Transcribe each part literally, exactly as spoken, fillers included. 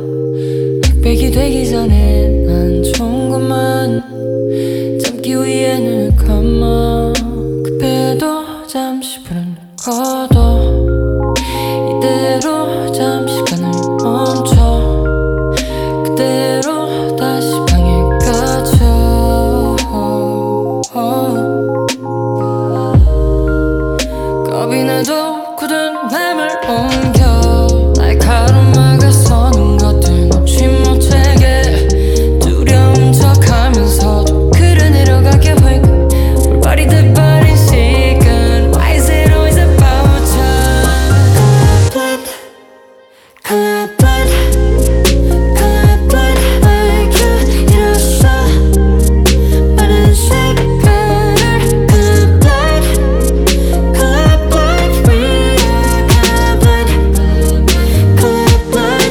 흑백이 되기 전에 난 좋은 것만 참기 위해 눈을 감아 급해도 잠시 불은 꺼도 이대로 잠시간을 멈춰 그대로 다시 방에 갇혀 겁이 나도 굳은 맘을 옮겨 날카로운 막을 서는 것들 놓지 못하게 두려운 척하면서도 그래 내려가게 왜 올바리 돼버린 시간 Why is it always about time Color blood Color blood like you 이랬어 많은 색깔을 Color blood Color blood we are color blood Color blood Color blood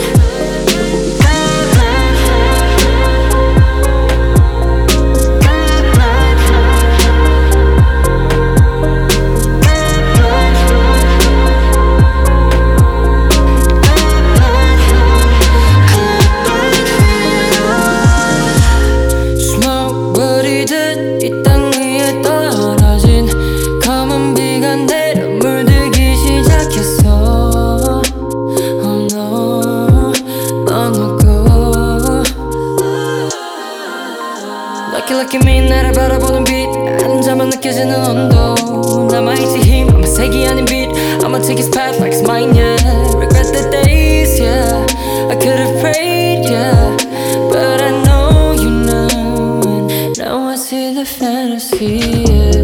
Smoke 버리듯 이 땅 위에 떨어진 검은 비가 내려 물들기 시작했어 Oh no, 넌 없고 Lucky lucky me 나를 바라보는 빛 앉아만 느껴지는 온도 남아있지 힘 아마 색이 아닌 빛 I'ma take his path like it's mine yeah Regret the days yeah I could've prayed yeah But I know you know and now I see the fantasy yeah